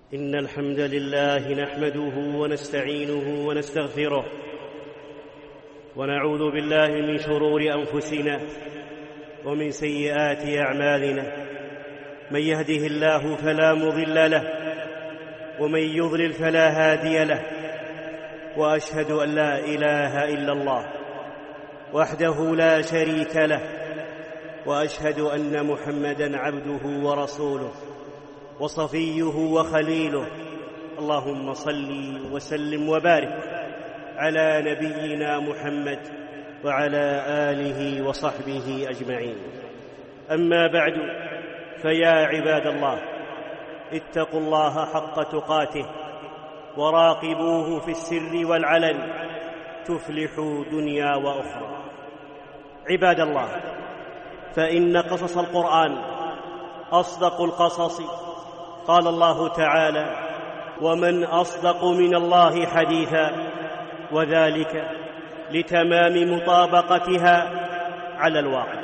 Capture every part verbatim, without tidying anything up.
إن الحمد لله نحمده ونستعينه ونستغفره ونعوذ بالله من شرور أنفسنا ومن سيئات أعمالنا. من يهده الله فلا مضل له ومن يضلل فلا هادي له، وأشهد أن لا إله إلا الله وحده لا شريك له، وأشهد أن محمدًا عبده ورسوله وصفيه وخليله. اللهم صل وسلم وبارك على نبينا محمد وعلى آله وصحبه أجمعين. أما بعد، فيا عباد الله، اتقوا الله حق تقاته وراقبوه في السر والعلن تفلحوا دنيا وأخرى. عباد الله، فإن قصص القرآن أصدق القصص. قال الله تعالى: ومن أصدق من الله حديثا، وذلك لتمام مطابقتها على الواقع.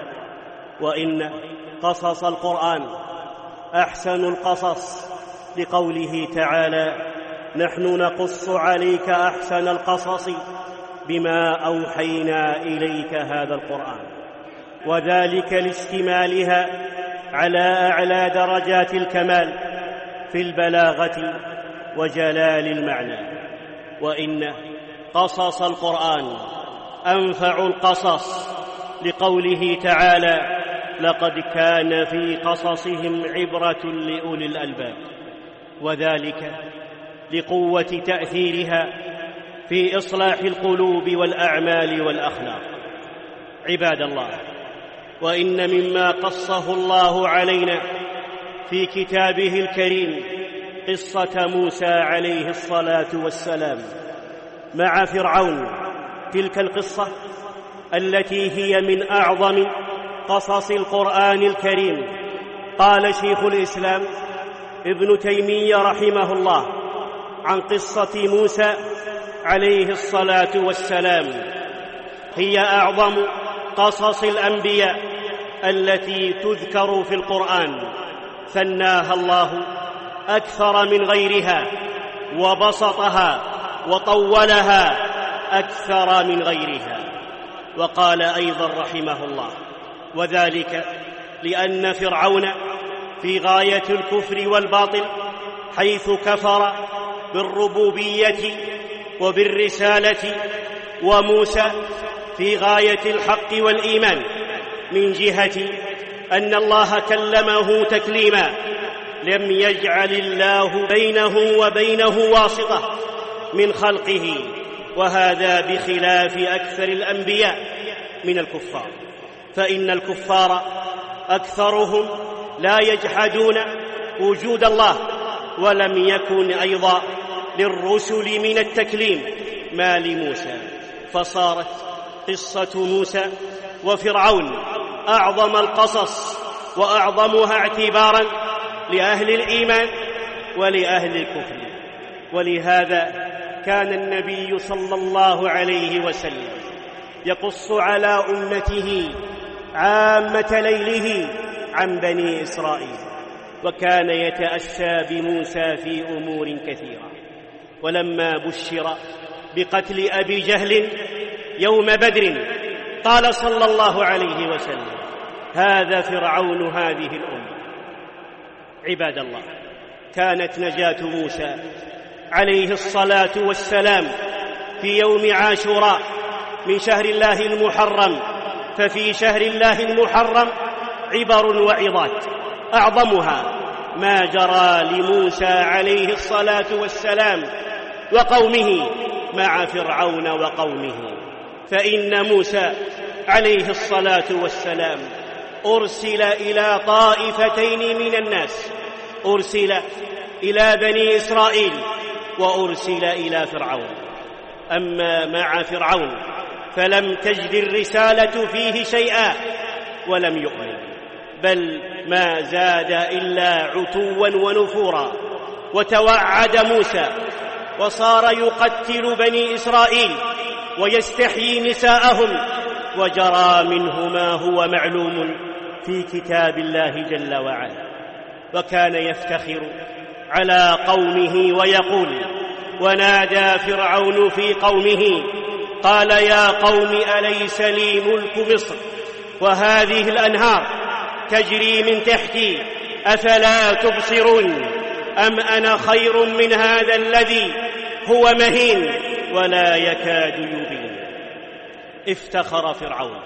وإن قصص القرآن أحسن القصص، لقوله تعالى: نحن نقص عليك أحسن القصص بما أوحينا إليك هذا القرآن، وذلك لاشتمالها على أعلى درجات الكمال في البلاغة وجلال المعنى. وإن قصص القرآن أنفع القصص، لقوله تعالى: لقد كان في قصصهم عبرة لأولي الألباب، وذلك لقوة تأثيرها في إصلاح القلوب والأعمال والأخلاق. عباد الله، وإن مما قصه الله علينا في كتابه الكريم قصة موسى عليه الصلاة والسلام مع فرعون. تلك القصة التي هي من أعظم قصص القرآن الكريم. قال شيخ الإسلام ابن تيمية رحمه الله عن قصة موسى عليه الصلاة والسلام: هي أعظم قصص الأنبياء التي تذكر في القرآن، ثناها الله أكثر من غيرها، وبسطها وطولها أكثر من غيرها. وقال أيضا رحمه الله: وذلك لأن فرعون في غاية الكفر والباطل، حيث كفر بالربوبية وبالرسالة، وموسى في غاية الحق والإيمان، من جهة أن الله كلمه تكليما لم يجعل الله بينه وبينه واسطة من خلقه، وهذا بخلاف أكثر الأنبياء من الكفار. فإن الكفار أكثرهم لا يجحدون وجود الله، ولم يكن أيضا للرسل من التكليم ما لموسى. فصارت قصة موسى وفرعون أعظم القصص وأعظمها اعتباراً لأهل الإيمان ولأهل الكفر. ولهذا كان النبي صلى الله عليه وسلم يقص على أمته عامة ليله عن بني إسرائيل، وكان يتأسى بموسى في أمور كثيرة. ولما بشر بقتل أبي جهل يوم بدر، قال صلى الله عليه وسلم: هذا فرعون هذه الأمة. عباد الله، كانت نجاة موسى عليه الصلاة والسلام في يوم عاشوراء من شهر الله المحرم. ففي شهر الله المحرم عبر وعظات، أعظمها ما جرى لموسى عليه الصلاة والسلام وقومه مع فرعون وقومه. فإن موسى عليه الصلاة والسلام أرسل إلى طائفتين من الناس: أرسل إلى بني إسرائيل، وأرسل إلى فرعون. أما مع فرعون فلم تجد الرسالة فيه شيئا ولم يؤمن، بل ما زاد إلا عتوا ونفورا. وتوعد موسى وصار يقتل بني إسرائيل ويستحيي نساءهم، وجرى منه ما هو معلوم في كتاب الله جل وعلا. وكان يفتخر على قومه ويقول: ونادى فرعون في قومه قال: يا قوم أليس لي ملك مصر وهذه الأنهار تجري من تحتي أفلا تبصرون أم أنا خير من هذا الذي هو مهين ولا يكاد يبين. افتخر فرعون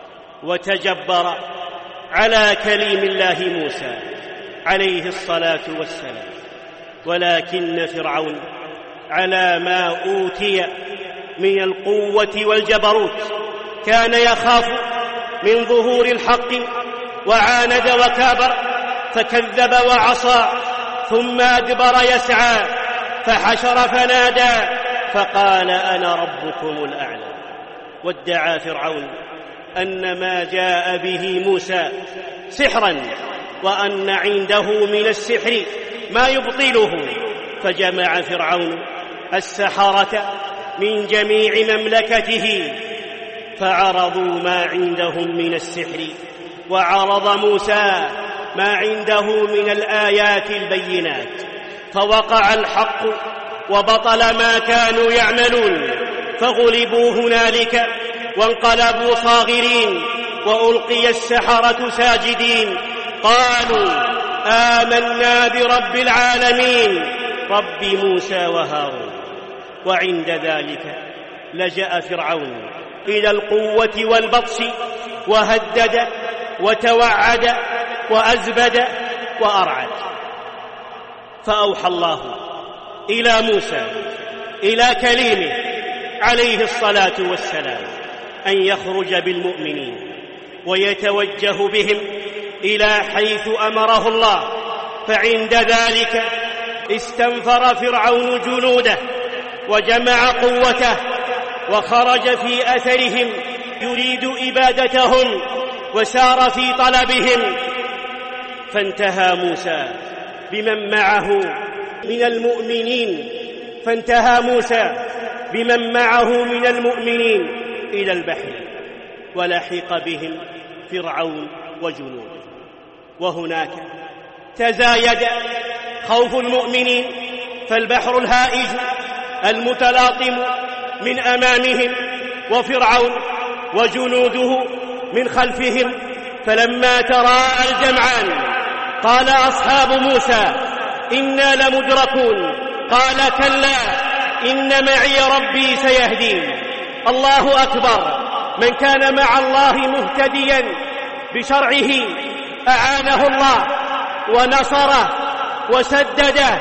وتجبر على كليم الله موسى عليه الصلاة والسلام، ولكن فرعون على ما أوتي من القوة والجبروت كان يخاف من ظهور الحق وعاند وكابر، فكذب وعصى ثم أدبر يسعى فحشر فنادى فقال: أنا ربكم الأعلى. وادعى فرعون أن ما جاء به موسى سحرا وأن عنده من السحر ما يبطله، فجمع فرعون السحرة من جميع مملكته فعرضوا ما عندهم من السحر، وعرض موسى ما عنده من الآيات البينات، فوقع الحق وبطل ما كانوا يعملون، فغلبوا هنالك وانقلبوا صاغرين، وألقي السحرة ساجدين قالوا: آمنا برب العالمين رب موسى وهارون. وعند ذلك لجأ فرعون إلى القوة والبطش، وهدد وتوعد وأزبد وأرعد. فأوحى الله إلى موسى إلى كليمه عليه الصلاة والسلام أن يخرج بالمؤمنين ويتوجه بهم إلى حيث أمره الله. فعند ذلك استنفر فرعون جنوده وجمع قوته وخرج في أثرهم يريد إبادتهم وسار في طلبهم، فانتهى موسى بمن معه من المؤمنين فانتهى موسى بمن معه من المؤمنين إلى البحر، ولحق بهم فرعون وجنوده. وهناك تزايد خوف المؤمنين، فالبحر الهائج المتلاطم من أمامهم وفرعون وجنوده من خلفهم. فلما تراءى الجمعان قال أصحاب موسى: إنا لمدركون. قال: كلا إن معي ربي سيهدين. الله أكبر. من كان مع الله مهتديا بشرعه أعانه الله ونصره وسدده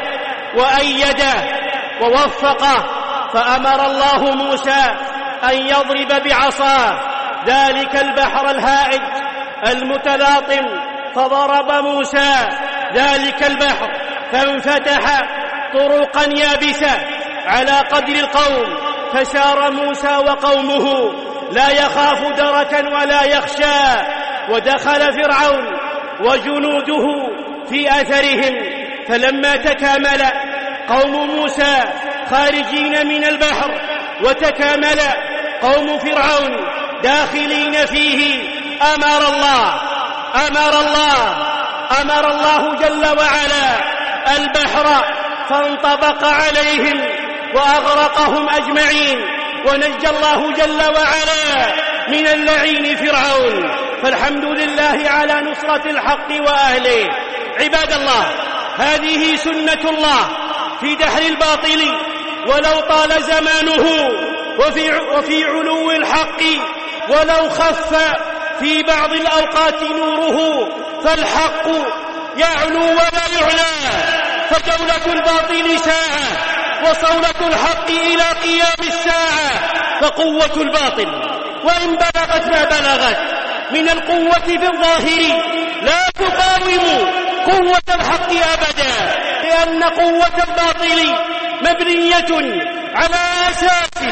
وأيده ووفقه. فأمر الله موسى أن يضرب بعصاه ذلك البحر الهائج المتلاطم، فضرب موسى ذلك البحر فانفتح طرقا يابسة على قدر القوم، فسار موسى وقومه لا يخاف دركا ولا يخشى. ودخل فرعون وجنوده في أثرهم، فلما تكامل قوم موسى خارجين من البحر وتكامل قوم فرعون داخلين فيه، أمر الله أمر الله أمر الله جل وعلا البحر فانطبق عليهم وأغرقهم أجمعين، ونجى الله جل وعلا من اللعين فرعون. فالحمد لله على نصرة الحق وأهله. عباد الله، هذه سنة الله في دحر الباطل ولو طال زمانه، وفي, وفي علو الحق ولو خف في بعض الأوقات نوره، فالحق يعلو ولا يعلى. فجولة الباطل ساعة وصولة الحق إلى قيام الساعة. فقوة الباطل وإن بلغت ما بلغت من القوة في الظاهر لا تقاوم قوة الحق أبدا، لأن قوة الباطل مبنية على أساس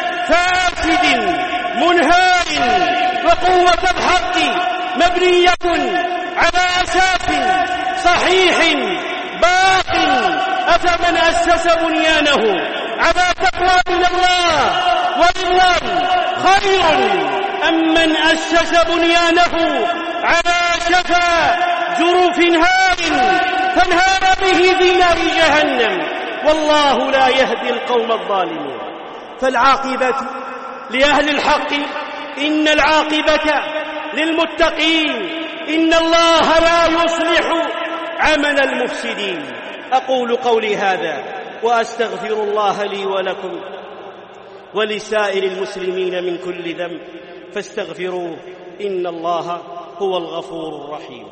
فاسد منهار، وقوة الحق مبنية على أساس صحيح باق. أفمن أسس بنيانه على تقوى من الله ورضوان خير أم من أسس بنيانه على شفا جرف هار فانهار به في نار جهنم، والله لا يهدي القوم الظالمين. فالعاقبة لأهل الحق، إن العاقبة للمتقين، إن الله لا يصلح عمل المفسدين. أقول قولي هذا وأستغفر الله لي ولكم ولسائر المسلمين من كل ذنب، فاستغفروه إن الله هو الغفور الرحيم.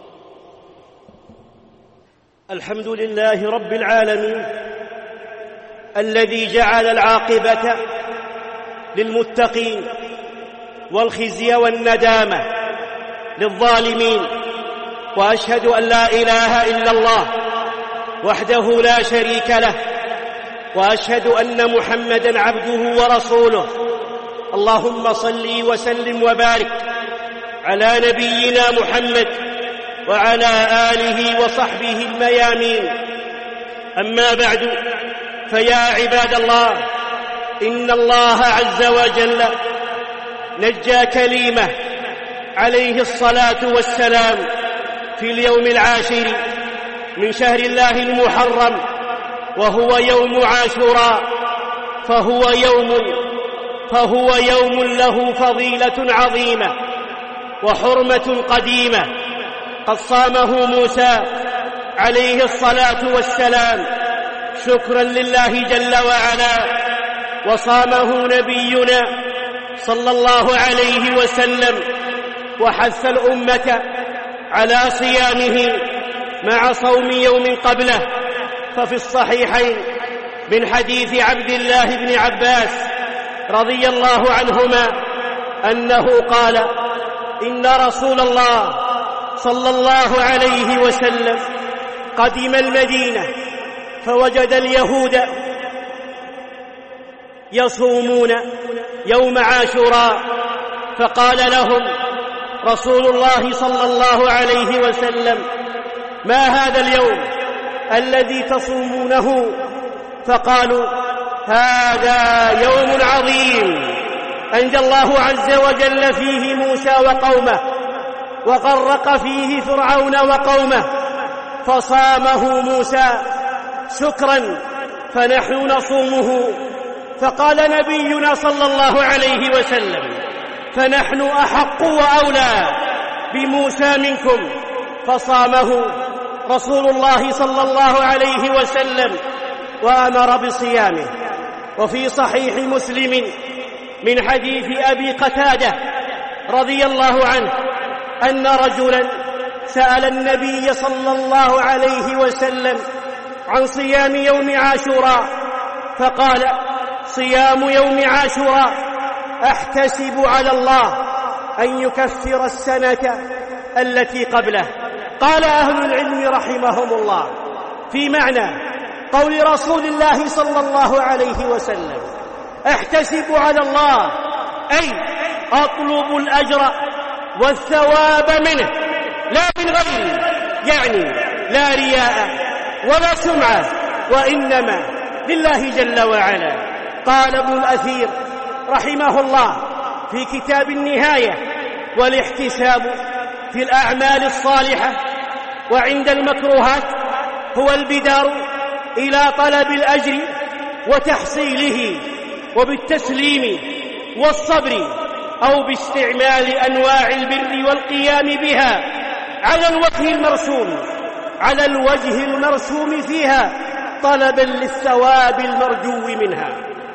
الحمد لله رب العالمين الذي جعل العاقبة للمتقين والخزي والندامة للظالمين، وأشهد أن لا إله إلا الله وحده لا شريك له، وأشهد أن محمدًا عبده ورسوله. اللهم صل وسلم وبارك على نبينا محمد وعلى آله وصحبه الميامين. أما بعد، فيا عباد الله، إن الله عز وجل نجى كليمه عليه الصلاة والسلام في اليوم العاشر من شهر الله المحرم، وهو يوم عاشوراء، فهو يوم فهو يوم له فضيلة عظيمة وحرمة قديمة. قد صامه موسى عليه الصلاة والسلام شكرا لله جل وعلا، وصامه نبينا صلى الله عليه وسلم وحث الأمة على صيامه مع صوم يوم قبله. ففي الصحيحين من حديث عبد الله بن عباس رضي الله عنهما أنه قال: إن رسول الله صلى الله عليه وسلم قدم المدينة فوجد اليهود يصومون يوم عاشوراء، فقال لهم رسول الله صلى الله عليه وسلم: ما هذا اليوم الذي تصومونه؟ فقالوا: هذا يوم عظيم أنجى الله عز وجل فيه موسى وقومه، وغرق فيه فرعون وقومه، فصامه موسى شكرا فنحن نصومه. فقال نبينا صلى الله عليه وسلم: فنحن أحق وأولى بموسى منكم، فصامه رسول الله صلى الله عليه وسلم وأمر بصيامه. وفي صحيح مسلم من حديث أبي قتادة رضي الله عنه أن رجلا سأل النبي صلى الله عليه وسلم عن صيام يوم عاشوراء، فقال: صيام يوم عاشوراء أحتسب على الله أن يكفر السنة التي قبله. قال أهل العلم رحمهم الله في معنى قول رسول الله صلى الله عليه وسلم: أحتسب على الله، أي أطلب الأجر والثواب منه لا من غيره، يعني لا رياء ولا سمعة، وإنما لله جل وعلا. قال ابن الأثير رحمه الله في كتاب النهاية: والاحتساب في الأعمال الصالحة وعند المكروهات هو البدار إلى طلب الأجر وتحصيله، وبالتسليم والصبر، أو باستعمال أنواع البر والقيام بها على الوجه المرسوم على الوجه المرسوم فيها، طلبا للثواب المرجو منها.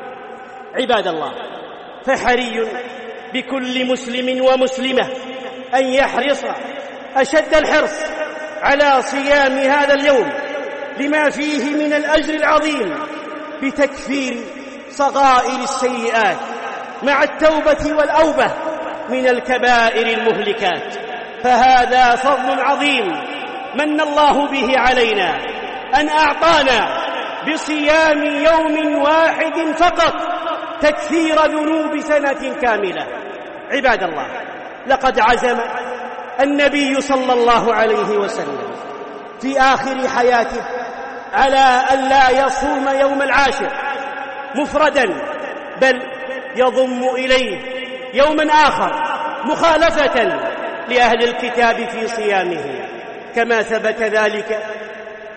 عباد الله، فحري بكل مسلم ومسلمة أن يحرص أشد الحرص على صيام هذا اليوم لما فيه من الأجر العظيم بتكفير صغائر السيئات مع التوبة والأوبة من الكبائر المهلكات. فهذا فضل عظيم من الله به علينا، أن أعطانا بصيام يوم واحد فقط تكفير ذنوب سنة كاملة. عباد الله، لقد عزم النبي صلى الله عليه وسلم في آخر حياته على أن لا يصوم يوم العاشر مفردا، بل يضم إليه يوما آخر مخالفة لأهل الكتاب في صيامه، كما ثبت ذلك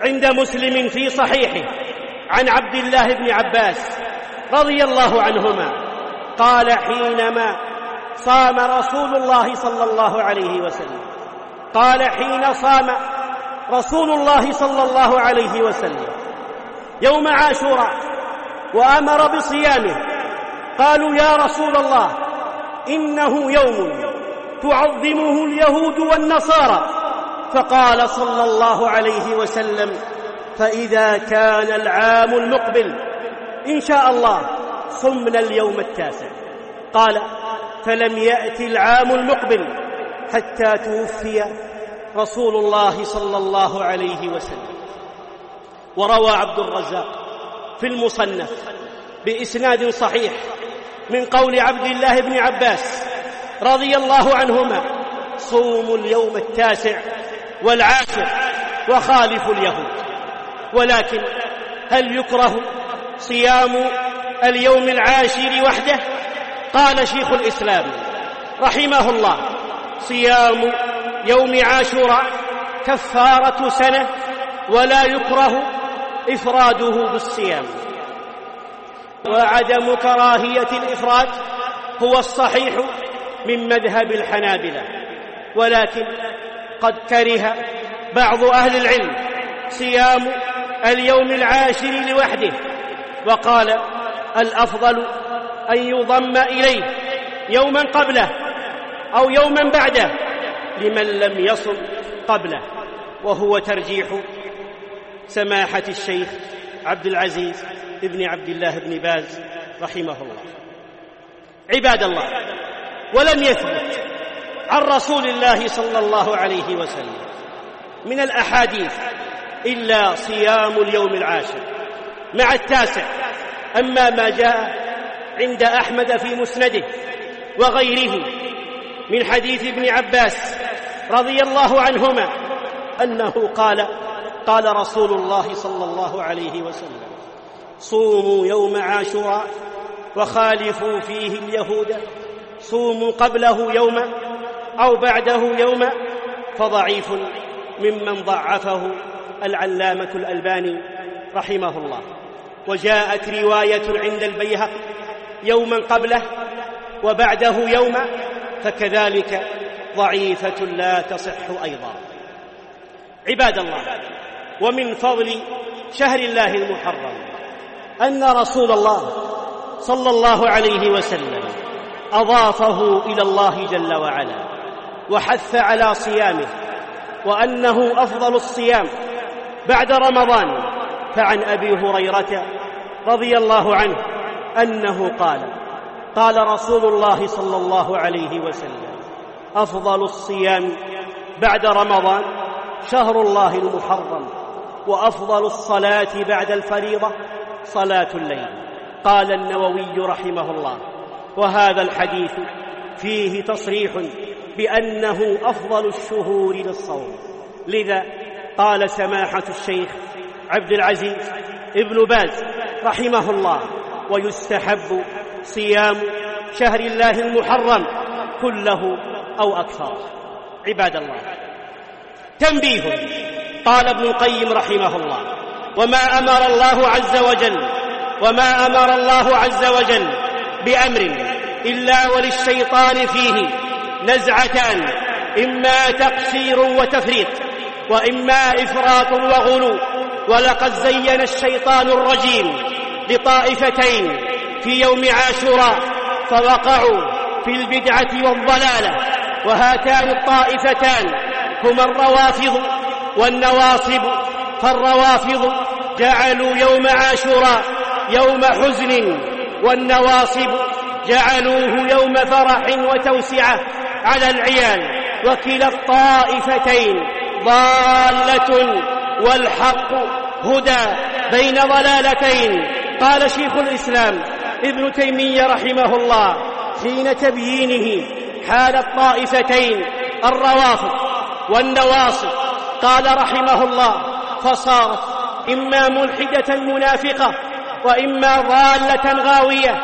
عند مسلم في صحيحه عن عبد الله بن عباس رضي الله عنهما قال حينما صام رسول الله صلى الله عليه وسلم قال حين صام رسول الله صلى الله عليه وسلم يوم عاشوراء وأمر بصيامه قالوا يا رسول الله إنه يوم تعظمه اليهود والنصارى، فقال صلى الله عليه وسلم فإذا كان العام المقبل إن شاء الله صمنا اليوم التاسع. قال فلم يأتي العام المقبل حتى توفي رسول الله صلى الله عليه وسلم. وروى عبد الرزاق في المصنف بإسناد صحيح من قول عبد الله بن عباس رضي الله عنهما صوموا اليوم التاسع والعاشر وخالفوا اليهود. ولكن هل يكره صيام اليوم العاشر وحده؟ قال شيخ الإسلام رحمه الله صيام يوم عاشوراء كفارة سنة ولا يكره إفراده بالصيام. وعدم كراهية الإفراد هو الصحيح من مذهب الحنابلة، ولكن قد كره بعض أهل العلم صيام اليوم العاشر لوحده، وقال الأفضل أن يضم إليه يوما قبله أو يوما بعده لمن لم يصم قبله، وهو ترجيح سماحة الشيخ عبد العزيز ابن عبد الله بن باز رحمه الله. عباد الله، ولم يثبت عن رسول الله صلى الله عليه وسلم من الأحاديث إلا صيام اليوم العاشر مع التاسع. أما ما جاء عند أحمد في مسنده وغيره من حديث ابن عباس رضي الله عنهما أنه قال قال رسول الله صلى الله عليه وسلم صوموا يوم عاشوراء وخالفوا فيه اليهود، صوموا قبله يوما أو بعده يوما، فضعيف ممن ضعفه العلامة الألباني رحمه الله. وجاءت رواية عند البيهقي يوما قبله وبعده يوما، فكذلك ضعيفة لا تصح أيضا. عباد الله، ومن فضل شهر الله المحرم أن رسول الله صلى الله عليه وسلم أضافه إلى الله جل وعلا وحث على صيامه، وأنه أفضل الصيام بعد رمضان. فعن أبي هريرة رضي الله عنه أنه قال قال رسول الله صلى الله عليه وسلم أفضل الصيام بعد رمضان شهر الله المحرم، وأفضل الصلاة بعد الفريضة صلاة الليل. قال النووي رحمه الله وهذا الحديث فيه تصريح بأنه أفضل الشهور للصوم. لذا قال سماحة الشيخ عبد العزيز ابن باز رحمه الله ويستحب صيام شهر الله المحرم كله أو أكثر. عباد الله، تنبيه. قال ابن القيم رحمه الله وما أمر الله عز وجل وما أمر الله عز وجل بأمر إلا وللشيطان فيه نزعتان، إما تقصير وتفريط وإما إفراط وغلو. ولقد زين الشيطان الرجيم لطائفتين في يوم عاشوراء فوقعوا في البدعة والضلالة، وهاتان الطائفتان هما الروافض والنواصب. فالروافض جعلوا يوم عاشوراء يوم حزن، والنواصب جعلوه يوم فرح وتوسعة على العيال. وكلا الطائفتين ضالة والحق هدى بين ضلالتين. قال شيخ الإسلام ابن تيمية رحمه الله حين تبيينه حال الطائفتين الروافض والنواصب قال رحمه الله فصارت إما ملحدة منافقة وإما ضالة غاوية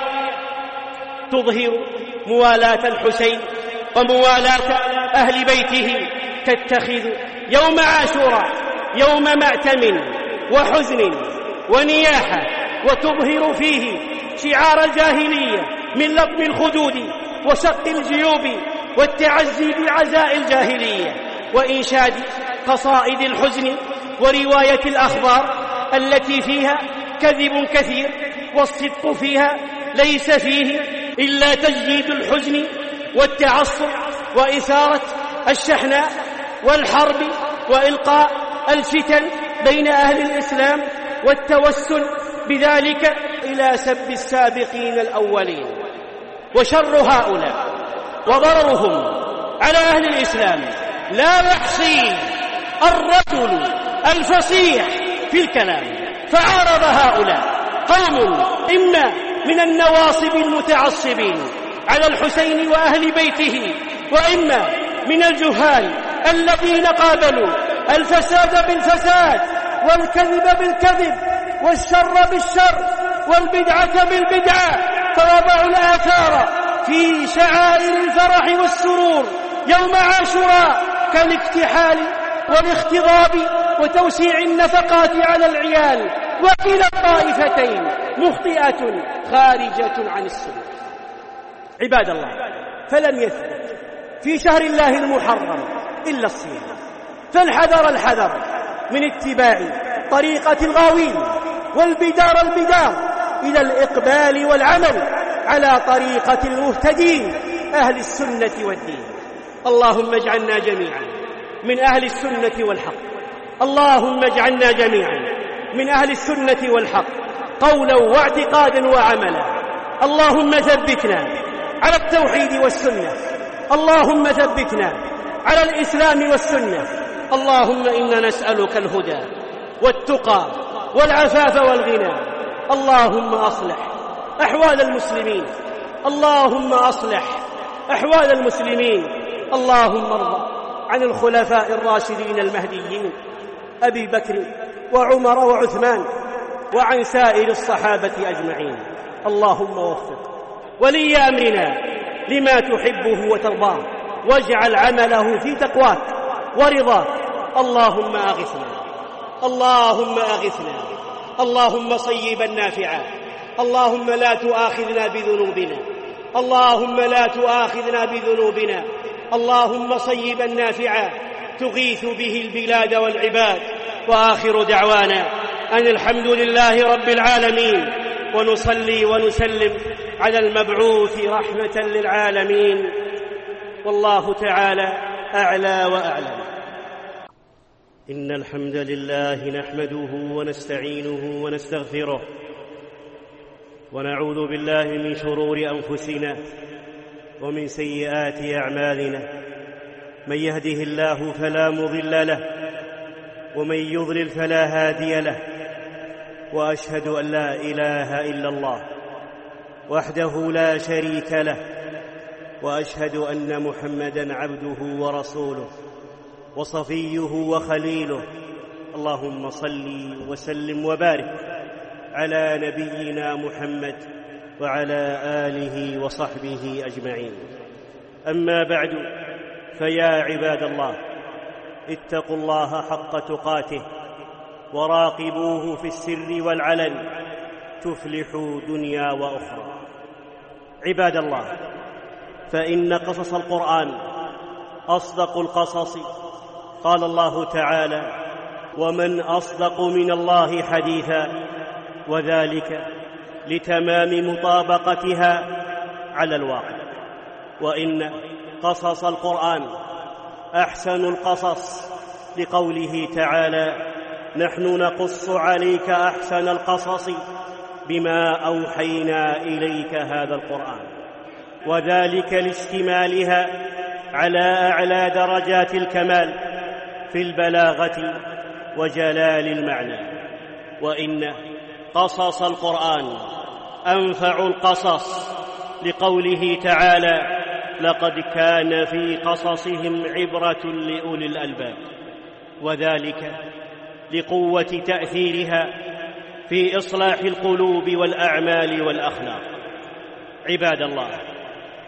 تظهر موالاة الحسين وموالاة أهل بيته، تتخذ يوم عاشوراء يوم مأتم وحزن ونياحة، وتظهر فيه شعار الجاهلية من لطم الخدود وشق الجيوب والتعزي بعزاء الجاهلية، وإنشاد قصائد الحزن ورواية الأخبار التي فيها كذب كثير، والصدق فيها ليس فيه إلا تجديد الحزن والتعصب وإثارة الشحناء والحرب وإلقاء الفتن بين أهل الإسلام، والتوسل بذلك إلى سب السابقين الأولين. وشر هؤلاء وضررهم على أهل الإسلام لا يحصي الرجل الفصيح في الكلام، فعارض هؤلاء قوم إما من النواصب المتعصبين على الحسين وأهل بيته، وإما من الجهال الذين قابلوا الفساد بالفساد والكذب بالكذب والشر بالشر والبدعة بالبدعة، فوضعوا الآثار في شعائر الفرح والسرور يوم عاشوراء كالاكتحال والاختضاب وتوسيع النفقات على العيال، وكلا الطائفتين مخطئة خارجة عن السنة. عباد الله، فلم يثبت في شهر الله المحرم إلا الصيام، فالحذر الحذر من اتباع طريقة الغاوين والبدار البدار إلى الإقبال والعمل على طريقة المهتدين أهل السنة والدين. اللهم اجعلنا جميعا من أهل السنة والحق، اللهم اجعلنا جميعا من أهل السنة والحق قولا واعتقادا وعملا. اللهم ثبتنا على التوحيد والسنة، اللهم ثبتنا على الإسلام والسنة. اللهم إنا نسألك الهدى والتقى والعفاف والغنى. اللهم أصلح أحوال المسلمين، اللهم أصلح أحوال المسلمين. اللهم ارضى عن الخلفاء الراشدين المهديين أبي بكر وعمر وعثمان، وعن سائر الصحابة أجمعين. اللهم وفق ولي أمرنا لما تحبه وترضاه، واجعل عمله في تقواك ورضاك. اللهم أغثنا، اللهم أغثنا، اللهم صيبا نافعا. اللهم لا تؤاخذنا بذنوبنا، اللهم لا تؤاخذنا بذنوبنا. اللهم صيبا نافعا تغيث به البلاد والعباد. وآخر دعوانا أن الحمد لله رب العالمين، ونصلي ونسلم على المبعوث رحمة للعالمين. والله تعالى أعلى وأعلم. إن الحمد لله نحمده ونستعينه ونستغفره، ونعوذ بالله من شرور أنفسنا ومن سيئات أعمالنا. من يهده الله فلا مضل له، ومن يضلل فلا هادي له. وأشهد أن لا إله إلا الله وحده لا شريك له، وأشهد أن محمدًا عبده ورسوله وصفيه وخليله. اللهم صل وسلم وبارك على نبينا محمد وعلى آله وصحبه أجمعين. أما بعد، فيا عباد الله، اتقوا الله حق تقاته وراقبوه في السر والعلن تفلحوا دنيا وأخرى. عباد الله، فإن قصص القرآن أصدق القصص. قال الله تعالى: ومن أصدق من الله حديثا، وذلك لتمام مطابقتها على الواقع. وإن قصص القرآن أحسن القصص، لقوله تعالى: نحن نقص عليك أحسن القصص بما أوحينا إليك هذا القرآن، وذلك لاشتمالها على أعلى درجات الكمال في البلاغة وجلال المعنى. وإن قصص القرآن أنفع القصص، لقوله تعالى: لقد كان في قصصهم عبرة لأولي الألباب، وذلك لقوة تأثيرها في إصلاح القلوب والأعمال والأخلاق. عباد الله،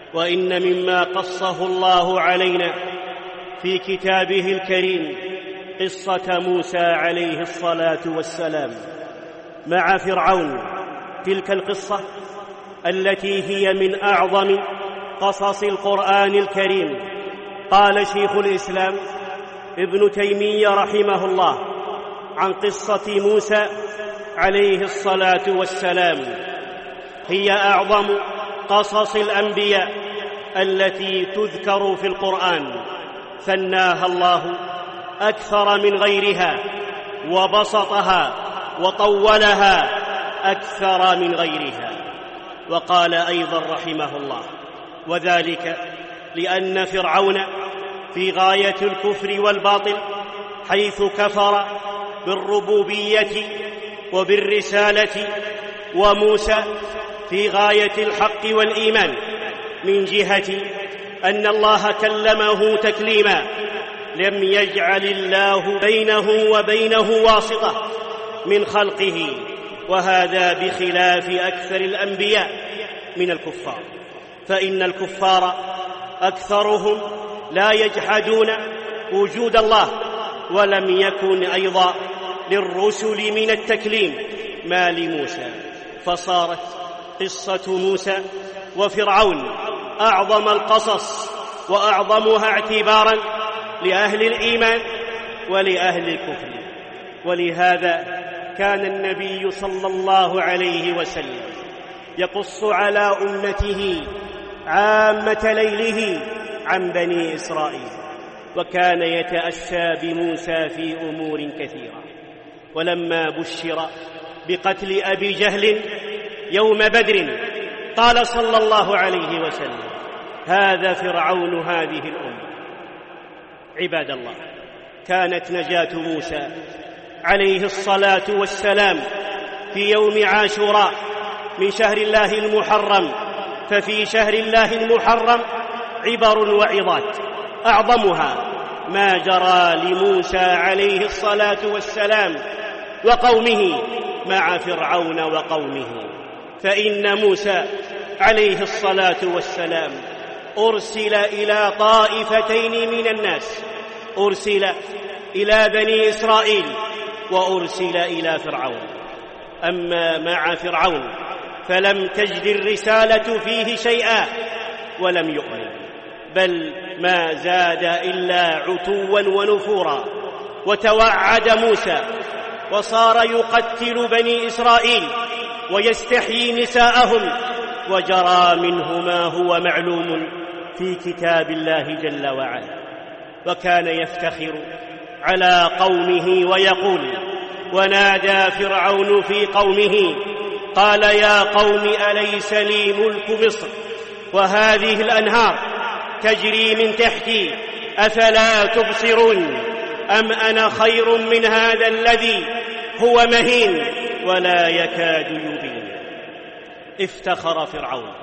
وإن مما قصه الله علينا في كتابه الكريم قصة موسى عليه الصلاة والسلام مع فرعون. تلك القصة التي هي من أعظم قصص القرآن الكريم. قال شيخ الإسلام ابن تيمية رحمه الله عن قصة موسى عليه الصلاة والسلام: هي أعظم قصص الأنبياء التي تذكر في القرآن، ثناها الله أكثر من غيرها، وبسطها وطولها أكثر من غيرها. وقال أيضا رحمه الله: وذلك لأن فرعون في غاية الكفر والباطل، حيث كفر بالربوبية وبالرسالة، وموسى في غاية الحق والإيمان من جهة أن الله كلمه تكليما لم يجعل الله بينه وبينه واسطة من خلقه، وهذا بخلاف أكثر الأنبياء من الكفار، فإن الكفار أكثرهم لا يجحدون وجود الله، ولم يكن أيضا للرسل من التكليم ما لموسى، فصارت قصة موسى وفرعون أعظم القصص وأعظمها اعتبارا لأهل الإيمان ولأهل الكفر. ولهذا كان النبي صلى الله عليه وسلم يقص على أمته عامة ليله عن بني إسرائيل، وكان يتأسى بموسى في أمور كثيرة. ولما بشر بقتل أبي جهل يوم بدر قال صلى الله عليه وسلم: هذا فرعون هذه الأمة. عباد الله، كانت نجاة موسى عليه الصلاة والسلام في يوم عاشوراء من شهر الله المحرم، ففي شهر الله المحرم عبر وعظات، أعظمها ما جرى لموسى عليه الصلاة والسلام وقومه مع فرعون وقومه. فإن موسى عليه الصلاة والسلام أرسل إلى طائفتين من الناس، أرسل إلى بني إسرائيل وأرسل إلى فرعون. أما مع فرعون فلم تجد الرسالة فيه شيئا ولم يؤمن، بل ما زاد إلا عتوا ونفورا. وتوعد موسى وصار يقتل بني إسرائيل ويستحيي نساءهم، وجرى منه ما هو معلوم في كتاب الله جل وعلا. وكان يفتخر على قومه ويقول: ونادى فرعون في قومه قال: يا قوم أليس لي ملك مصر وهذه الأنهار تجري من تحتي أفلا تبصرون أم أنا خير من هذا الذي هو مهين ولا يكاد يبين. افتخر فرعون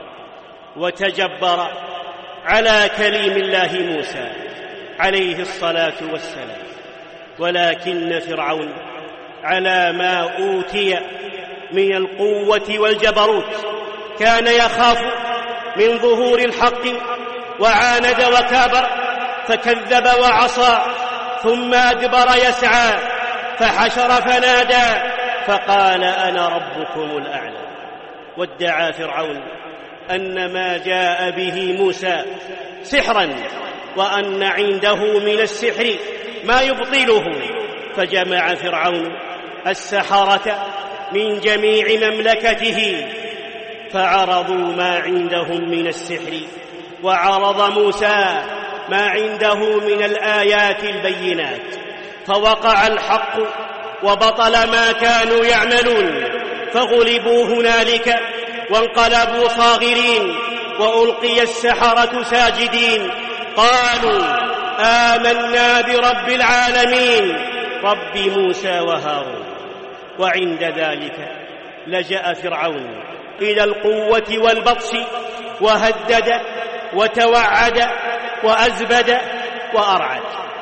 وتجبر على كليم الله موسى عليه الصلاة والسلام، ولكن فرعون على ما أوتي من القوة والجبروت كان يخاف من ظهور الحق، وعاند وكابر، فكذب وعصى، ثم أدبر يسعى، فحشر فنادى فقال: أنا ربكم الأعلى. وادعى فرعون أن ما جاء به موسى سحرا، وأن عنده من السحر ما يبطله، فجمع فرعون السحرة من جميع مملكته فعرضوا ما عندهم من السحر، وعرض موسى ما عنده من الآيات البينات، فوقع الحق وبطل ما كانوا يعملون، فغلبوا هنالك وانقلبوا صاغرين، وألقي السحرة ساجدين، قالوا: آمنا برب العالمين رب موسى وهارون. وعند ذلك لجأ فرعون إلى القوة والبطش، وهدد وتوعد وأزبد وأرعد.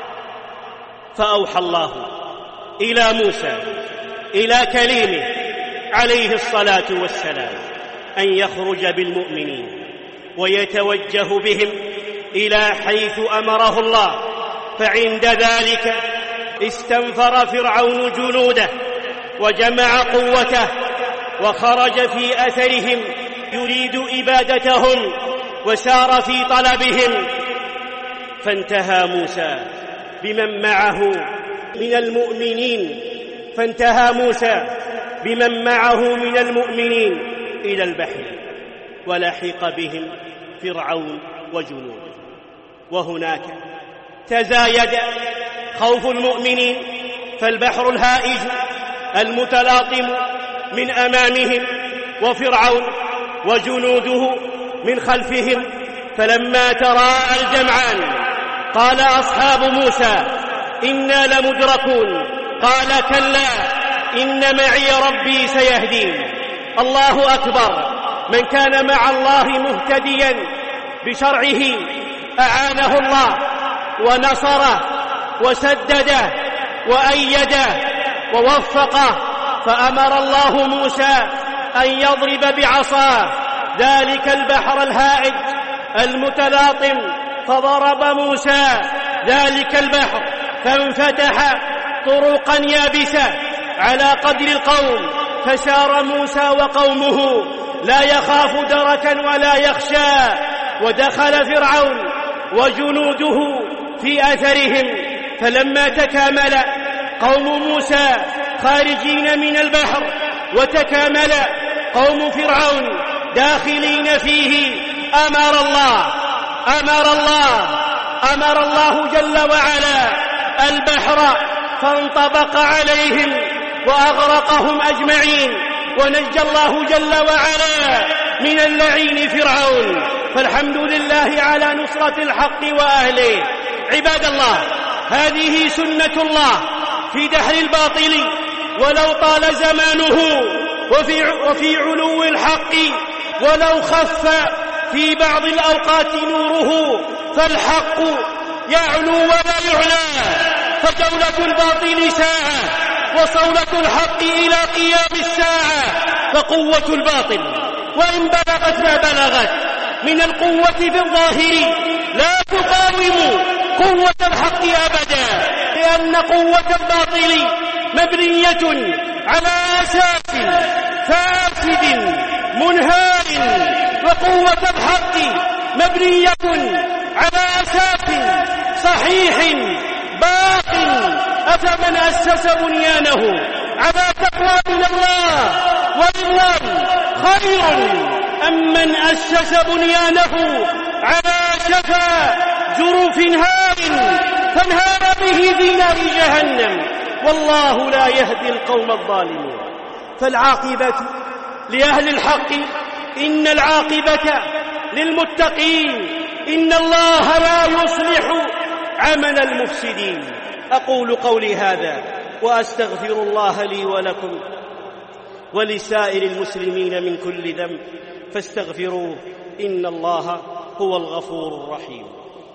فأوحى الله إلى موسى إلى كليمه عليه الصلاة والسلام أن يخرج بالمؤمنين ويتوجه بهم إلى حيث أمره الله. فعند ذلك استنفر فرعون جنوده وجمع قوته وخرج في أثرهم يريد إبادتهم وسار في طلبهم، فانتهى موسى بمن معه من المؤمنين فانتهى موسى بمن معه من المؤمنين إلى البحر، ولحق بهم فرعون وجنوده. وهناك تزايد خوف المؤمنين، فالبحر الهائج المتلاطم من أمامهم وفرعون وجنوده من خلفهم، فلما تراءى الجمعان قال أصحاب موسى إنا لمدركون، قال كلا إن معي ربي سيهدين. الله أكبر، من كان مع الله مهتديا بشرعه أعانه الله ونصره وسدده وأيده ووفقه، فأمر الله موسى أن يضرب بعصاه ذلك البحر الهائج المتلاطم، فضرب موسى ذلك البحر فانفتح طرقا يابسة على قدر القوم، فسار موسى وقومه لا يخاف دركا ولا يخشى، ودخل فرعون وجنوده في أثرهم. فلما تكامل قوم موسى خارجين من البحر وتكامل قوم فرعون داخلين فيه، أمر الله أمر الله أمر الله جل وعلا البحر فانطبق عليهم وأغرقهم أجمعين، ونجى الله جل وعلا من اللعين فرعون. فالحمد لله على نصرة الحق وأهله. عباد الله، هذه سنة الله في دحر الباطل ولو طال زمانه، وفي, وفي علو الحق ولو خف في بعض الأوقات نوره، فالحق يعلو ولا يعلى، فجولة الباطل ساعة وصولة الحق إلى قيام الساعة. فقوة الباطل وإن بلغت ما بلغت من القوة في الظاهر لا تقاوم قوة الحق أبدا، لأن قوة الباطل مبنية على أساس فاسد منهار، وقوة الحق مبنية على أساس صحيح باق. أفمن أسس بنيانه على تقوى من الله ورضوان خير أم من أسس بنيانه على شفا جرف هار فانهار به في نار جهنم، والله لا يهدي القوم الظالمين. فالعاقبة لأهل الحق، إن العاقبة للمتقين، إن الله لا يصلح عمل المفسدين. أقول قولي هذا وأستغفر الله لي ولكم ولسائر المسلمين من كل ذنب، فاستغفروه إن الله هو الغفور الرحيم.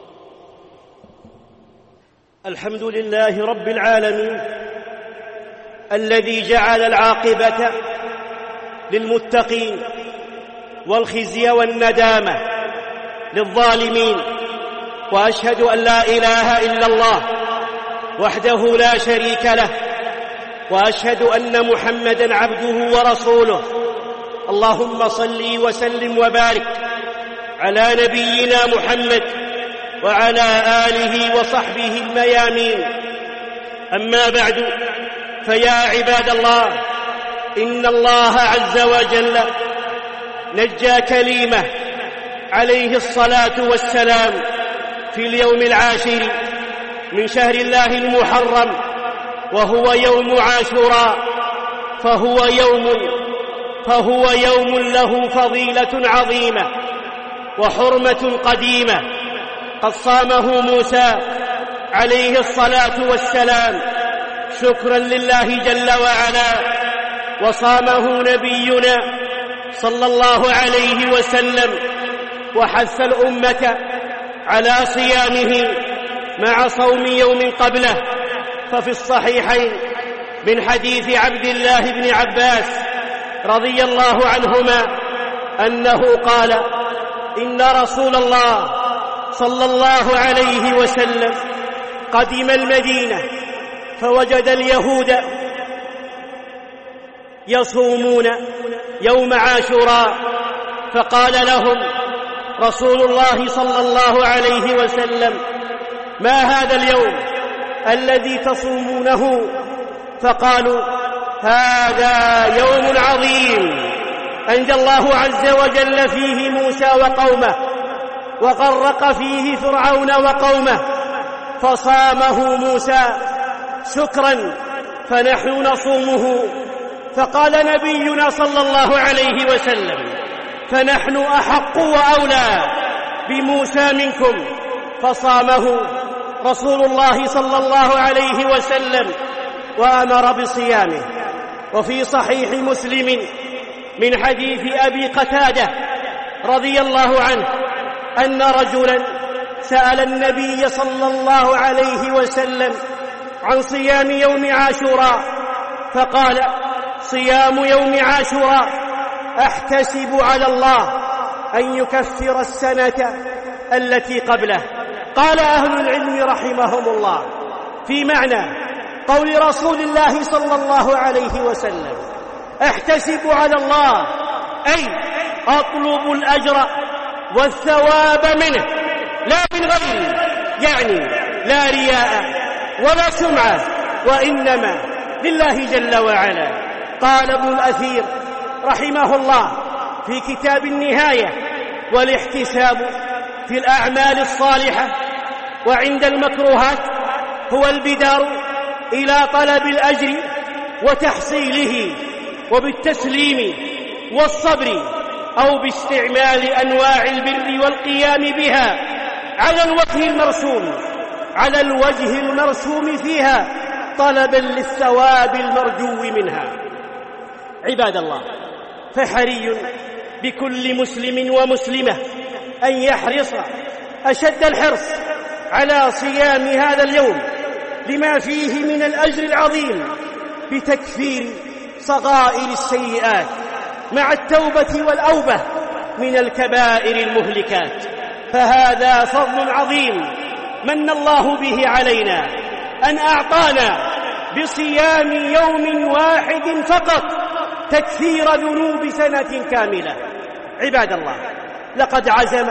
الحمد لله رب العالمين الذي جعل العاقبة للمتقين والخزي والندامة للظالمين، وأشهد أن لا إله إلا الله وحده لا شريك له، وأشهد أن محمدًا عبده ورسوله. اللهم صل وسلم وبارك على نبينا محمد وعلى آله وصحبه الميامين. أما بعد، فيا عباد الله، إن الله عز وجل نجى كليمه عليه الصلاة والسلام في اليوم العاشر من شهر الله المحرم، وهو يوم عاشوراء، فهو يوم فهو يوم له فضيلة عظيمة وحرمة قديمة. قد صامه موسى عليه الصلاة والسلام شكرا لله جل وعلا، وصامه نبينا صلى الله عليه وسلم وحث الأمة على صيامه مع صوم يوم قبله. ففي الصحيحين من حديث عبد الله بن عباس رضي الله عنهما أنه قال: إن رسول الله صلى الله عليه وسلم قدم المدينة فوجد اليهود يصومون يوم عاشوراء، فقال لهم رسول الله صلى الله عليه وسلم: ما هذا اليوم الذي تصومونه؟ فقالوا: هذا يوم عظيم أنجى الله عز وجل فيه موسى وقومه، وغرق فيه فرعون وقومه، فصامه موسى شكرا فنحن نصومه. فقال نبينا صلى الله عليه وسلم: فنحن أحق وأولى بموسى منكم، فصامه رسول الله صلى الله عليه وسلم وأمر بصيامه. وفي صحيح مسلم من حديث أبي قتادة رضي الله عنه أن رجلا سأل النبي صلى الله عليه وسلم عن صيام يوم عاشوراء، فقال: صيام يوم عاشوراء أحتسب على الله أن يكفر السنة التي قبله. قال أهل العلم رحمهم الله في معنى قول رسول الله صلى الله عليه وسلم: أحتسب على الله، أي أطلب الأجر والثواب منه لا من غيره، يعني لا رياء ولا سمعة، وإنما لله جل وعلا. قال ابن الأثير رحمه الله في كتاب النهاية: والاحتساب في الأعمال الصالحة وعند المكروهات هو البدار إلى طلب الأجر وتحصيله، وبالتسليم والصبر، أو باستعمال أنواع البر والقيام بها على الوجه المرسوم على الوجه المرسوم فيها، طلبا للثواب المرجو منها. عباد الله، فحري بكل مسلم ومسلمة أن يحرص أشد الحرص على صيام هذا اليوم لما فيه من الأجر العظيم بتكفير صغائر السيئات مع التوبة والأوبة من الكبائر المهلكات. فهذا فضل عظيم من الله به علينا، أن أعطانا بصيام يوم واحد فقط تكفير ذنوب سنة كاملة. عباد الله، لقد عزم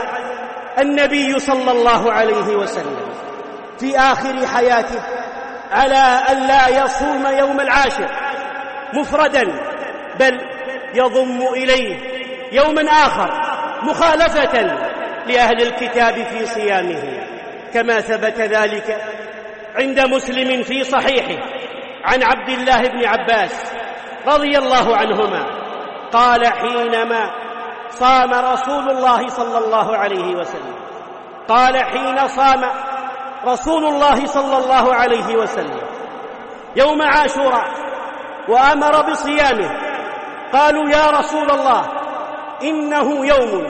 النبي صلى الله عليه وسلم في آخر حياته على أن لا يصوم يوم العاشر مفردا، بل يضم إليه يوما آخر مخالفة لأهل الكتاب في صيامه، كما ثبت ذلك عند مسلم في صحيحه عن عبد الله بن عباس رضي الله عنهما قال: حينما صام رسول الله صلى الله عليه وسلم قال حين صام رسول الله صلى الله عليه وسلم يوم عاشوراء وأمر بصيامه، قالوا: يا رسول الله، إنه يوم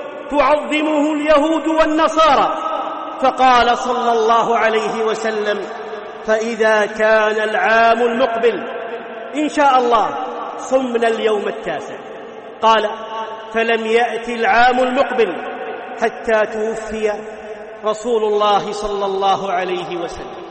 تعظمه اليهود والنصارى. فقال صلى الله عليه وسلم: فإذا كان العام المقبل إن شاء الله صمنا اليوم التاسع. قال: فلم يأتي العام المقبل حتى توفي رسول الله صلى الله عليه وسلم.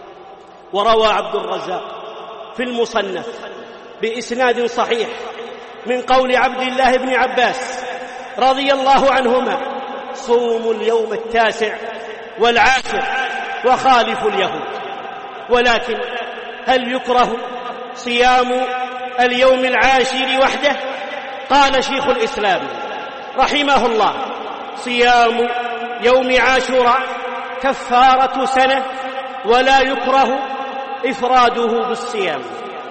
وروى عبد الرزاق في المصنف بإسناد صحيح من قول عبد الله بن عباس رضي الله عنهما: صوموا اليوم التاسع والعاشر وخالفوا اليهود. ولكن هل يكره صيام اليوم العاشر وحده؟ قال شيخ الإسلام رحمه الله: صيام يوم عاشوراء كفارة سنة، ولا يكره إفراده بالصيام.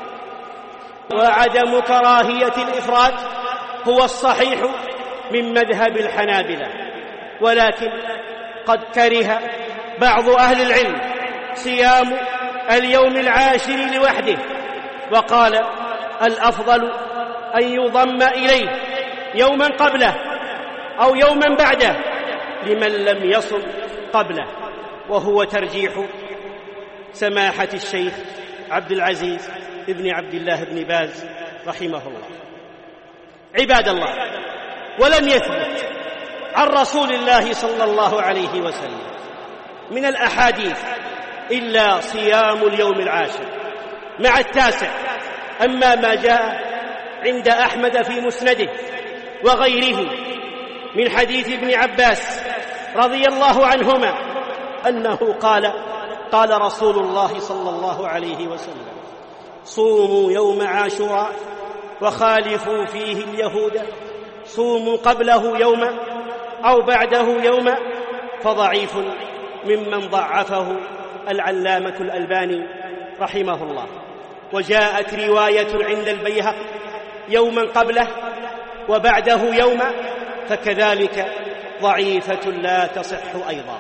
وعدم كراهية الإفراد هو الصحيح من مذهب الحنابلة، ولكن قد كره بعض أهل العلم صيام اليوم العاشر لوحده، وقال: الأفضل أن يضم إليه يوما قبله أو يوما بعده لمن لم يصم قبله، وهو ترجيح سماحة الشيخ عبد العزيز ابن عبد الله بن باز رحمه الله. عباد الله، ولم يثبت عن رسول الله صلى الله عليه وسلم من الأحاديث إلا صيام اليوم العاشر. مع التاسع، أما ما جاء عند أحمد في مسنده وغيره من حديث ابن عباس رضي الله عنهما أنه قال قال رسول الله صلى الله عليه وسلم: صوموا يوم عاشوراء وخالفوا فيه اليهود، صوموا قبله يوما أو بعده يوما. فضعيف ممن ضعفه العلامة الألباني رحمه الله. وجاءت رواية عند البيهقي يوما قبله وبعده يوما، فكذلك ضعيفة لا تصح أيضا.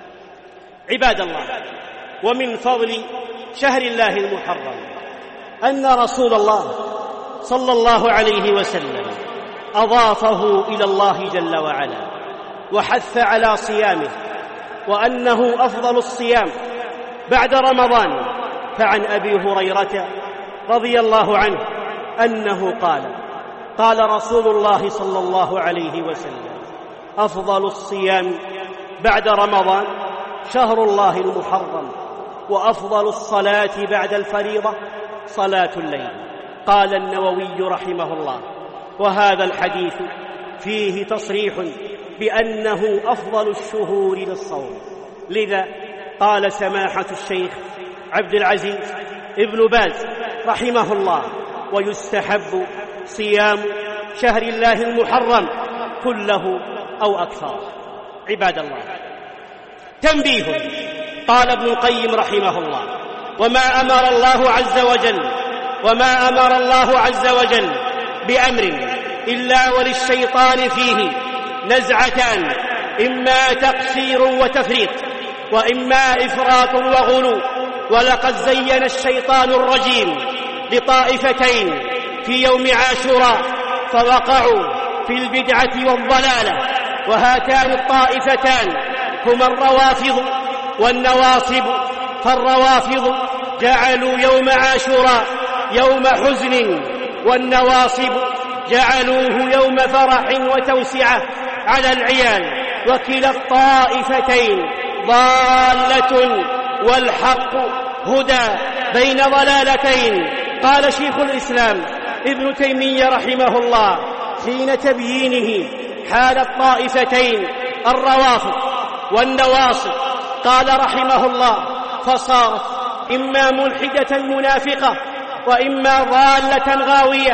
عباد الله، ومن فضل شهر الله المحرم أن رسول الله صلى الله عليه وسلم أضافه إلى الله جل وعلا وحث على صيامه، وأنه أفضل الصيام بعد رمضان. فعن أبي هريرة رضي الله عنه أنه قال قال رسول الله صلى الله عليه وسلم: أفضل الصيام بعد رمضان شهر الله المحرم، وأفضل الصلاة بعد الفريضة صلاة الليل. قال النووي رحمه الله: وهذا الحديث فيه تصريح بأنه أفضل الشهور للصوم. لذا قال سماحة الشيخ عبد العزيز ابن باز رحمه الله: ويستحب صيام شهر الله المحرم كله أو أكثر. عباد الله، تنبيه. قال ابن القيم رحمه الله: وما أمر الله عز وجل وما أمر الله عز وجل بأمر إلا وللشيطان فيه نزعتان، إما تقصير وتفريط، وإما إفراط وغلو. ولقد زين الشيطان الرجيم لطائفتين في يوم عاشوراء فوقعوا في البدعة والضلالة، وهاتان الطائفتان هما الروافض والنواصب. فالروافض جعلوا يوم عاشوراء يوم حزن، والنواصب جعلوه يوم فرح وتوسعة على العيال. وكلا الطائفتين ضالة، والحق هدى بين ضلالتين. قال شيخ الإسلام ابن تيمية رحمه الله حين تبيينه حال الطائفتين الروافض والنواصب، قال رحمه الله: فصارت إما ملحدة منافقة وإما ضالة غاوية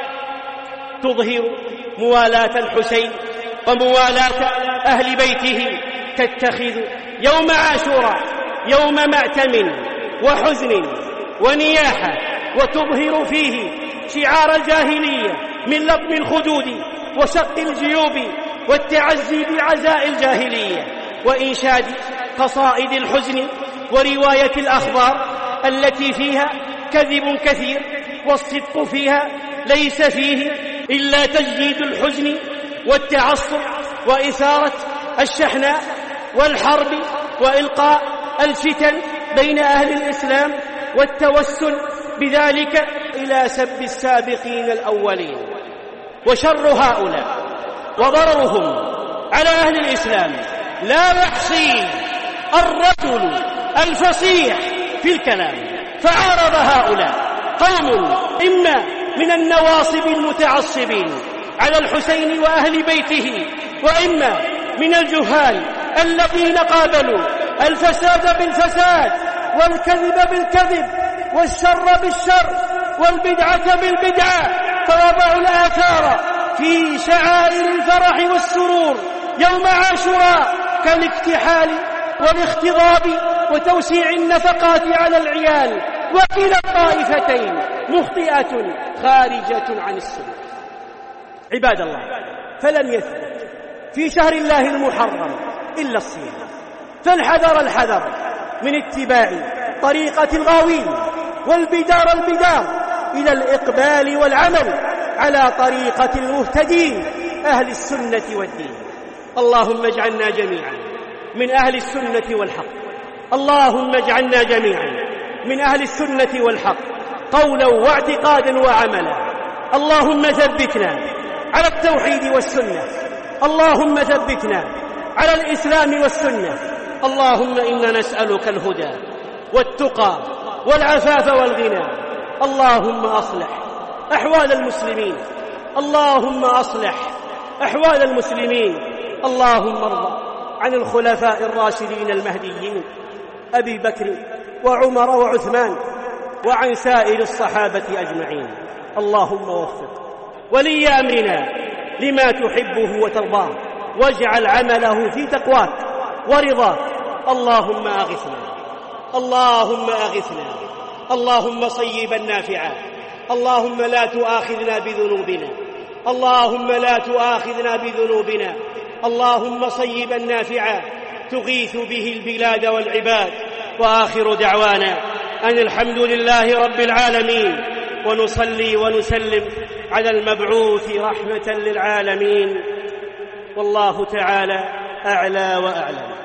تظهر موالاة الحسين وموالاة أهل بيته، تتخذ يوم عاشوراء يوم معتم وحزن ونياحة، وتظهر فيه شعار الجاهلية من لطم الخدود وشق الجيوب والتعزي بعزاء الجاهلية، وإنشاد قصائد الحزن ورواية الأخبار التي فيها كذب كثير، والصدق فيها ليس فيه إلا تجديد الحزن والتعصب وإثارة الشحناء والحرب وإلقاء الفتن بين أهل الإسلام، والتوسل بذلك إلى سب السابقين الأولين. وشر هؤلاء وضررهم على أهل الإسلام لا يحصي الرجل الفصيح في الكلام. فعارض هؤلاء قوم إما من النواصب المتعصبين على الحسين وأهل بيته، وإما من الجهال الذين قابلوا الفساد بالفساد والكذب بالكذب والشر بالشر والبدعة بالبدعة، فوضعوا الآثار في شعائر الفرح والسرور يوم عاشوراء كالاكتحال والاختضاب وتوسيع النفقات على العيال. وكلا الطائفتين مخطئة خارجة عن السنة. عباد الله، فلن يثبت في شهر الله المحرم إلا الصيام، فالحذر الحذر من اتباع طريقة الغاوين والبدار البدار إلى الإقبال والعمل على طريقة المهتدين أهل السنة والدين. اللهم اجعلنا جميعا من أهل السنة والحق، اللهم اجعلنا جميعا من أهل السنة والحق قولا واعتقادا وعملا. اللهم ثبتنا على التوحيد والسنة، اللهم ثبتنا على الإسلام والسنة. اللهم إنا نسألك الهدى والتقى والعفاف والغنى. اللهم أصلح أحوال المسلمين، اللهم أصلح أحوال المسلمين. اللهم ارض عن الخلفاء الراشدين المهديين أبي بكر وعمر وعثمان وعن سائر الصحابة أجمعين. اللهم وفق ولي أمرنا لما تحبه وترضاه، واجعل عمله في تقواك ورضاك. اللهم أغثنا، اللهم أغثنا، اللهم صيبا نافعا. اللهم لا تؤاخذنا بذنوبنا، اللهم لا تؤاخذنا بذنوبنا. اللهم صيبا نافعا تغيث به البلاد والعباد. وآخر دعوانا أن الحمد لله رب العالمين، ونصلي ونسلم على المبعوث رحمة للعالمين. والله تعالى أعلى وأعلم.